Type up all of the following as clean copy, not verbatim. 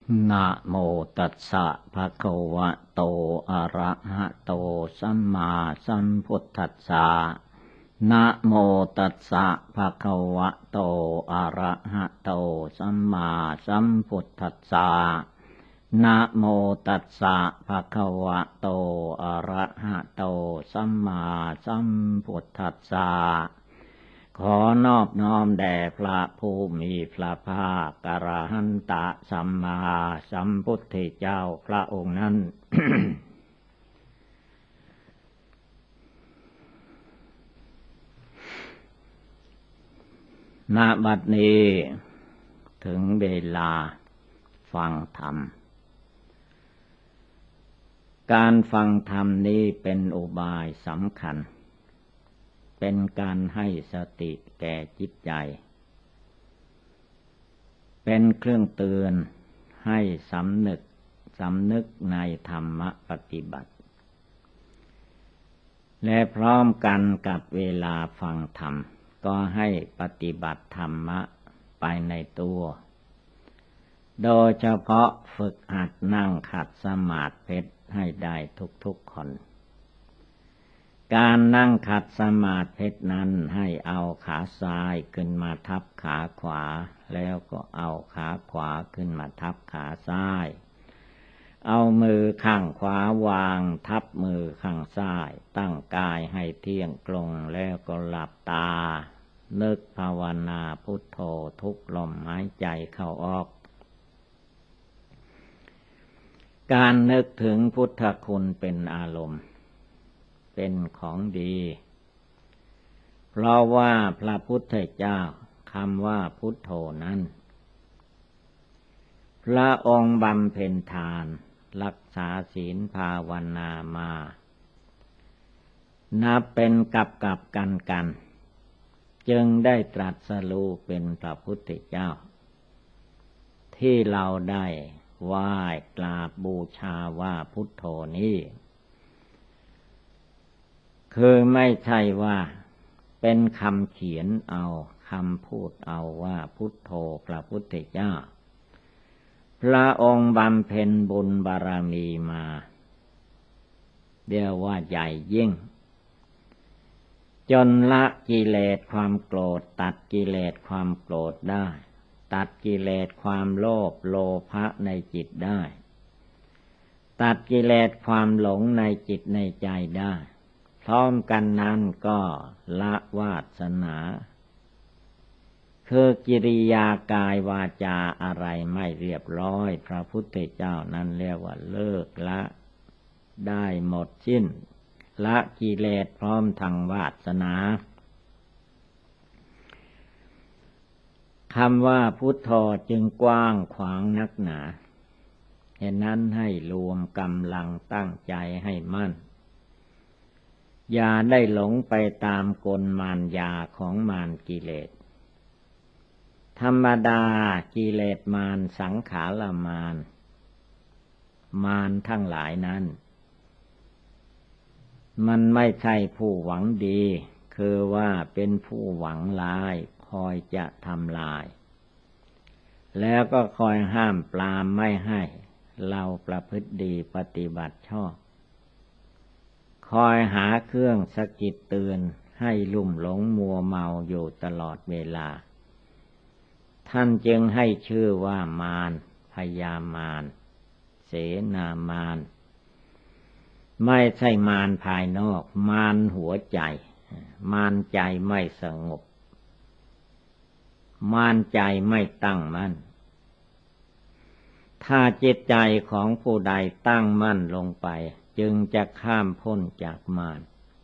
นะโมตัสสะภะคะวะโตอะระหะโตสัมมาสัมพุทธัสสะนะโมตัสสะภะคะวะโตอะระหะโตสัมมาสัมพุทธัสสะนะโมตัสสะภะคะวะโตอะระหะโตสัมมาสัมพุทธัสสะขอนอบน้อมแด่พระผู้มีพระภาคอรหันตสัมมาสัมพุทธเจ้าพระองค์นั้น ณ บัดนี้ถึงเวลาฟังธรรมการฟังธรรมนี้เป็นอุบายสำคัญเป็นการให้สติแก่จิตใจเป็นเครื่องเตือนให้สำนึกในธรรมปฏิบัติและพร้อมกันกับเวลาฟังธรรมก็ให้ปฏิบัติธรรมะไปในตัวโดยเฉพาะฝึกหัดนั่งขัดสมาธิให้ได้ทุกคนการนั่งขัดสมาธินั้นให้เอาขาซ้ายขึ้นมาทับขาขวาแล้วก็เอาขาขวาขึ้นมาทับขาซ้ายเอามือข้างขวาวางทับมือข้างซ้ายตั้งกายให้เที่ยงตรงแล้วก็หลับตานึกภาวนาพุทโธทุกลมหายใจเข้าออกการนึกถึงพุทธคุณเป็นอารมณ์เป็นของดีเพราะว่าพระพุทธเจ้าคำว่าพุทโธนั้นพระองค์บำเพ็ญทานรักษาศีลภาวนามานับเป็นกับกันจึงได้ตรัสรู้เป็นพระพุทธเจ้าที่เราได้ไหว้กราบบูชาว่าพุทโธนี้คือไม่ใช่ว่าเป็นคำเขียนเอาคำพูดเอาว่าพุทโธพระพุทธเจ้าพระองค์บำเพ็ญบุญบารมีมาเรียกว่าใหญ่ยิ่งจนละกิเลสความโกรธตัดกิเลสความโกรธได้ตัดกิเลสความโลภโลภะในจิตได้ตัดกิเลสความหลงในจิตในใจได้พร้อมกันนั้นก็ละวาสนาคือกิริยากายวาจาอะไรไม่เรียบร้อยพระพุทธเจ้านั้นเรียกว่าเลิกละได้หมดสิ้นละกิเลสพร้อมทางวาสนาคำว่าพุทโธจึงกว้างขวางนักหนาเหตุนั้นให้รวมกำลังตั้งใจให้มั่นอย่าได้หลงไปตามกลมารยาของมารกิเลสธรรมดากิเลสมารสังขารมารมารทั้งหลายนั้นมันไม่ใช่ผู้หวังดีคือว่าเป็นผู้หวังร้ายคอยจะทำลายแล้วก็คอยห้ามปรามไม่ให้เราประพฤติดีปฏิบัติชอบคอยหาเครื่องสะกิดเตือนให้ลุ่มหลงมัวเมาอยู่ตลอดเวลาท่านจึงให้ชื่อว่ามารพยามารเสนามารไม่ใช่มารภายนอกมารหัวใจมารใจไม่สงบมารใจไม่ตั้งมั่นถ้าจิตใจของผู้ใดตั้งมั่นลงไปจึงจะข้ามพ้นจากมาร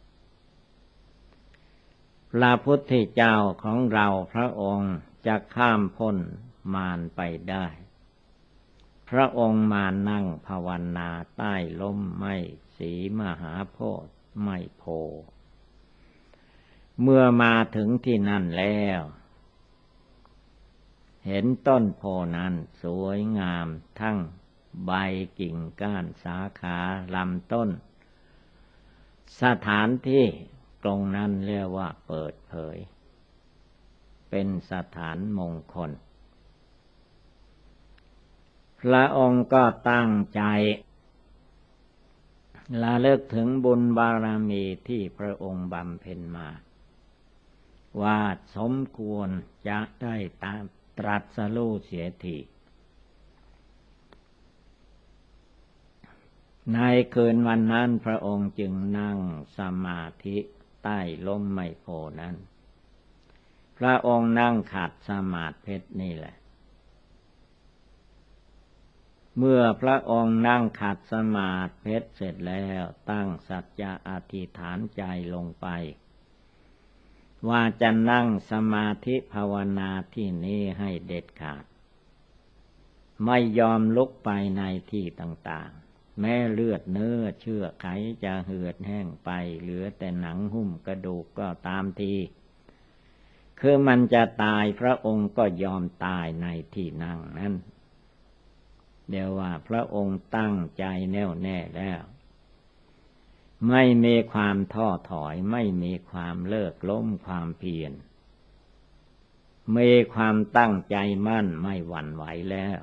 พระพุทธเจ้าของเราพระองค์จะข้ามพ้นมารไปได้พระองค์มานั่งภาวนาใต้ร่มไม้สีมหาโพธิ์ไม้โพเมื่อมาถึงที่นั่นแล้วเห็นต้นโพนั้นสวยงามทั้งใบกิ่งก้านสาขาลำต้นสถานที่ตรงนั้นเรียกว่าเปิดเผยเป็นสถานมงคลพระองค์ก็ตั้งใจระลึกถึงบุญบารมีที่พระองค์บำเพ็ญมาว่าสมควรจะได้ตรัสรู้เสียทีในคืนวันนั้นพระองค์จึงนั่งสมาธิใต้ร่มไมโพนั้นพระองค์นั่งขัดสมาธินี่แหละเมื่อพระองค์นั่งขัดสมาธิเสร็จแล้วตั้งสัจจะอธิษฐานใจลงไปว่าจะนั่งสมาธิภาวนาที่นี้ให้เด็ดขาดไม่ยอมลุกไปในที่ต่างๆแม้เลือดเนื้อเชื่อไขจะเหือดแห้งไปเหลือแต่หนังหุ้มกระดูกก็ตามทีคือมันจะตายพระองค์ก็ยอมตายในที่นั่งนั้นเดี๋ยวว่าพระองค์ตั้งใจแน่วแน่แล้วไม่มีความท้อถอยไม่มีความเลิกล้มความเพียรมีความตั้งใจมั่นไม่หวั่นไหวแล้ว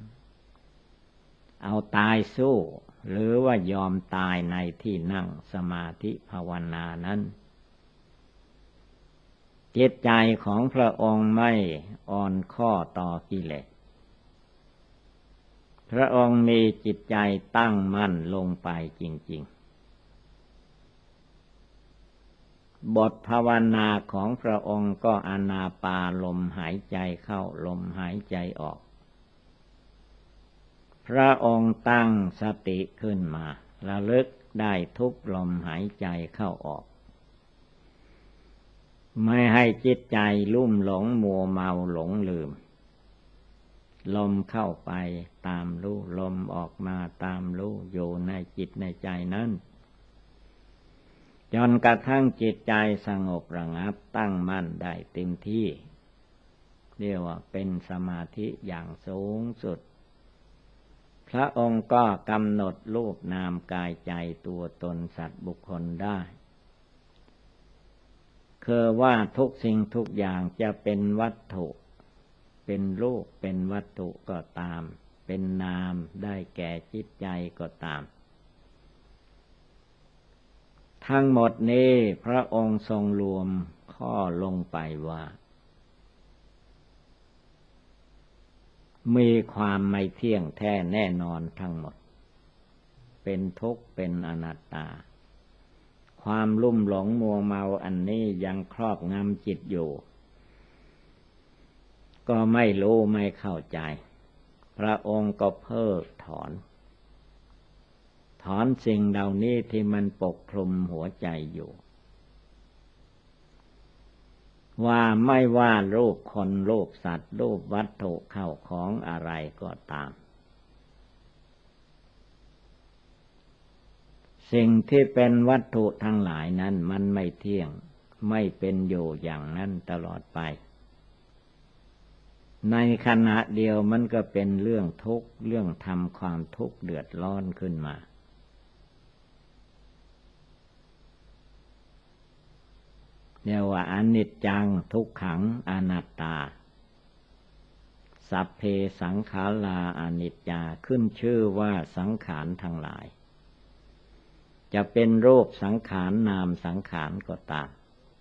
เอาตายสู้หรือว่ายอมตายในที่นั่งสมาธิภาวนานั้นจิตใจของพระองค์ไม่อ่อนข้อต่อกิเลสพระองค์มีจิตใจตั้งมั่นลงไปจริงๆบทภาวนาของพระองค์ก็อานาปานลมหายใจเข้าลมหายใจออกพระองค์ตั้งสติขึ้นมาระลึกได้ทุกลมหายใจเข้าออกไม่ให้จิตใจลุ่มหลงมัวเมาหลงลืมลมเข้าไปตามรู้ลมออกมาตามรู้อยู่ในจิตในใจนั้นจนกระทั่งจิตใจสงบระงับตั้งมั่นได้เต็มที่เรียกว่าเป็นสมาธิอย่างสูงสุดพระองค์ก็กำหนดรูปนามกายใจตัวตนสัตว์บุคคลได้คือว่าทุกสิ่งทุกอย่างจะเป็นวัตถุเป็นรูปเป็นวัตถุก็ตามเป็นนามได้แก่จิตใจก็ตามทั้งหมดนี้พระองค์ทรงรวมข้อลงไปว่ามีความไม่เที่ยงแท้แน่นอนทั้งหมดเป็นทุกข์เป็นอนัตตาความลุ่มหลงมัวเมาอันนี้ยังครอบงำจิตอยู่ก็ไม่รู้ไม่เข้าใจพระองค์ก็เพิกถอนสิ่งเหล่านี้ที่มันปกคลุมหัวใจอยู่ว่าไม่ว่ารูปคนรูปสัตว์รูปวัตถุเข้าของอะไรก็ตามสิ่งที่เป็นวัตถุทั้งหลายนั้นมันไม่เที่ยงไม่เป็นอยู่อย่างนั้นตลอดไปในขณะเดียวมันก็เป็นเรื่องทุกข์เรื่องทำความทุกข์เดือดร้อนขึ้นมาเรียกว่าอนิจจังทุกขังอนัตตาสัพเพสังขาราอนิจจาขึ้นชื่อว่าสังขารทั้งหลายจะเป็นรูปสังขารนามสังขารก็ตาม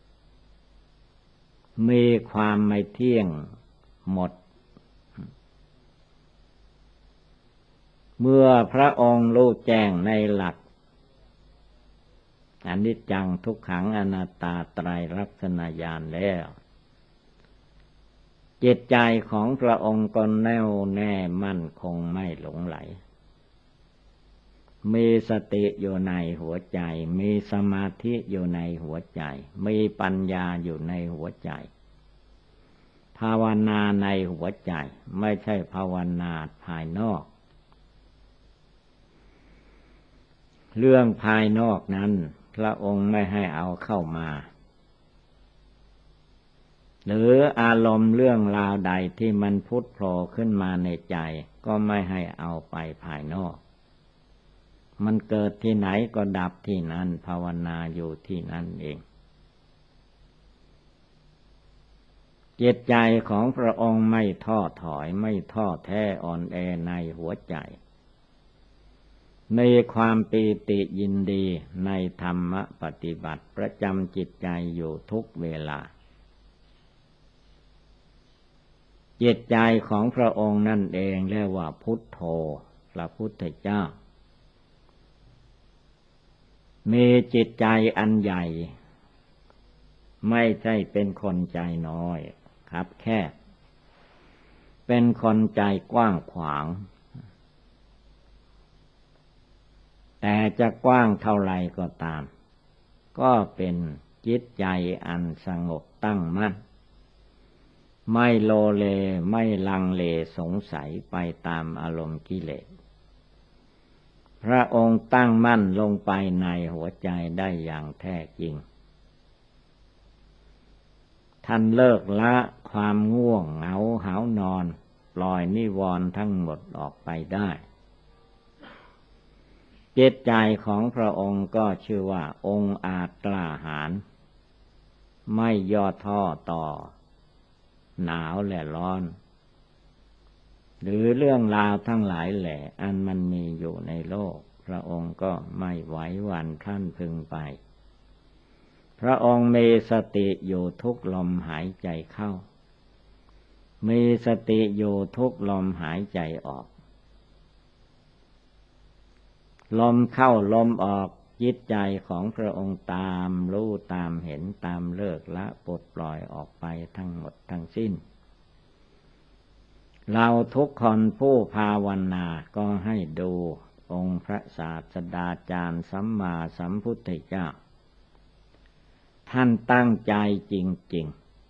มีความไม่เที่ยงหมดเมื่อพระองค์รู้แจ้งในหลักอนิจจังทุกขังอนัตตาไตรลักษณญาณแล้วจิตใจของพระองค์ก็แน่วแน่มั่นคงไม่หลงไหลมีสติอยู่ในหัวใจมีสมาธิอยู่ในหัวใจมีปัญญาอยู่ในหัวใจภาวนาในหัวใจไม่ใช่ภาวนาภายนอกเรื่องภายนอกนั้นพระองค์ไม่ให้เอาเข้ามาหรืออารมณ์เรื่องราวใดที่มันพุทโผล่ขึ้นมาในใจก็ไม่ให้เอาไปภายนอกมันเกิดที่ไหนก็ดับที่นั้นภาวนาอยู่ที่นั่นเองจิตใจของพระองค์ไม่ท้อถอยไม่ท้อแท้อ่อนแอในหัวใจมีความปีติยินดีในธรรมปฏิบัติประจำจิตใจอยู่ทุกเวลาจิตใจของพระองค์นั่นเองเรียกว่าพุทโธพระพุทธเจ้ามีจิตใจอันใหญ่ไม่ใช่เป็นคนใจน้อยครับแค่เป็นคนใจกว้างขวางแต่จะกว้างเท่าไรก็ตามก็เป็นจิตใจอันสงบตั้งมั่นไม่โลเลไม่ลังเลสงสัยไปตามอารมณ์กิเลสพระองค์ตั้งมั่นลงไปในหัวใจได้อย่างแท้จริงท่านเลิกละความง่วงเหงาหาวนอนปล่อยนิวรณ์ทั้งหมดออกไปได้จิตใจของพระองค์ก็ชื่อว่าองค์อาจกล้าหาญไม่ย่อท้อต่อหนาวและร้อนหรือเรื่องราวทั้งหลายแหละอันมันมีอยู่ในโลกพระองค์ก็ไม่ไหวหวั่นคลั่นพึงไปพระองค์มีสติอยู่ทุกลมหายใจเข้ามีสติอยู่ทุกลมหายใจออกลมเข้าลมออกจิตใจของพระองค์ตามรู้ตามเห็นตามเลิกละปลดปล่อยออกไปทั้งหมดทั้งสิ้นเราทุกคนผู้ภาวนาก็ให้ดูองค์พระศาสดาจารย์สัมมาสัมพุทธเจ้าท่านตั้งใจจริง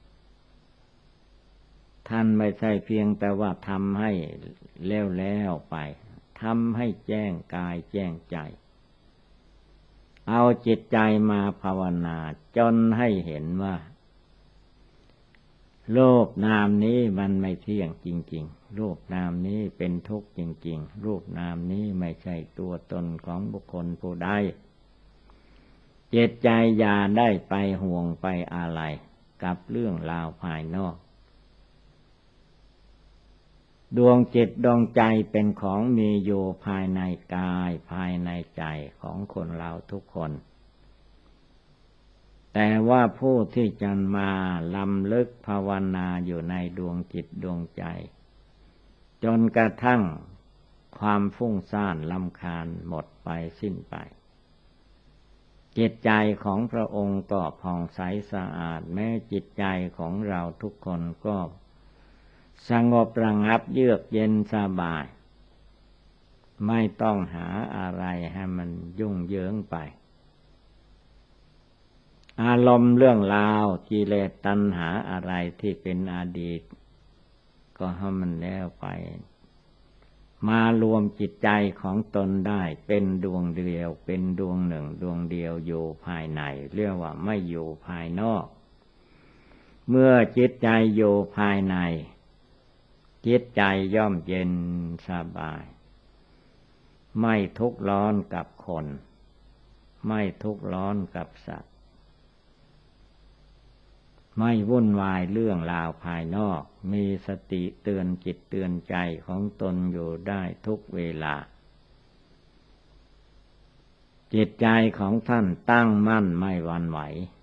ๆท่านไม่ใช่เพียงแต่ว่าทำให้แล้วไปทำให้แจ้งกายแจ้งใจเอาจิตใจมาภาวนาจนให้เห็นว่าโลกนามนี้มันไม่เที่ยงจริงๆรูปนามนี้เป็นทุกข์จริงๆรูปนามนี้ไม่ใช่ตัวตนของบุคคลผู้ใดจิตใจอย่าได้ไปห่วงไปอะไรกับเรื่องราวภายนอกดวงจิตดวงใจเป็นของมีอยู่ภายในกายภายในใจของคนเราทุกคนแต่ว่าผู้ที่จะมาลำลึกภาวนาอยู่ในดวงจิตดวงใจจนกระทั่งความฟุ้งซ่านรำคาญหมดไปสิ้นไปจิตใจของพระองค์ก็ผ่องใสสะอาดแม้จิตใจของเราทุกคนก็สงบระงับเยือกเย็นสบายไม่ต้องหาอะไรให้มันยุ่งเหยิงไปอารมณ์เรื่องราวกิเลสตัณหาอะไรที่เป็นอดีตก็ให้มันแล้วไปมารวมจิตใจของตนได้เป็นดวงเดียวเป็นดวงหนึ่งดวงเดียวอยู่ภายในเรียกว่าไม่อยู่ภายนอกเมื่อจิตใจอยู่ภายในจิตใจย่อมเย็นสบายไม่ทุกข์ร้อนกับคนไม่ทุกข์ร้อนกับสัตว์ไม่วุ่นวายเรื่องราวภายนอกมีสติเตือนจิตเตือนใจของตนอยู่ได้ทุกเวลาจิตใจของท่านตั้งมั่นไม่หวั่นไหว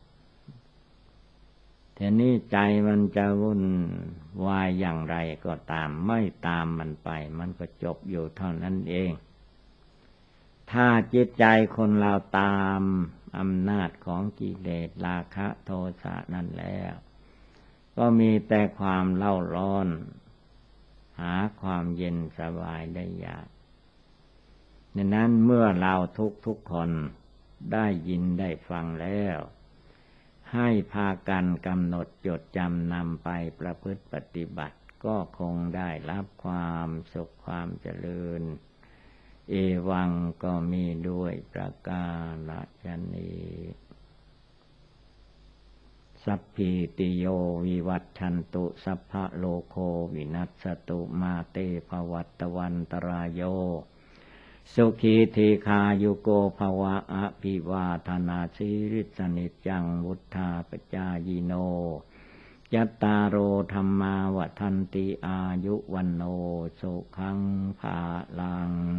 ทีนี้ใจมันจะวุ่นวายอย่างไรก็ตามไม่ตามมันไปมันก็จบอยู่เท่านั้นเองถ้าจิตใจคนเราตามอำนาจของกิเลสราคะโทสะนั่นแล้วก็มีแต่ความเล่าร้อนหาความเย็นสบายได้ยากดังนั้นเมื่อเราทุกคนได้ยินได้ฟังแล้วให้พากันกำหนดจดจำนำไปประพฤติปฏิบัติก็คงได้รับความสุขความเจริญเอวังก็มีด้วยประกาศนี้สัพพิติโยวิวัตชันตุสัพพะโลโควินัสสตุมาเตภวัตวันตรายโยสุขีทีคายุโกภวะอภิวาทนาสิริสนิจจังวุธาปจายโนยัตตารโอธรรมาวทันติอายุวันโนสุขังภาลัง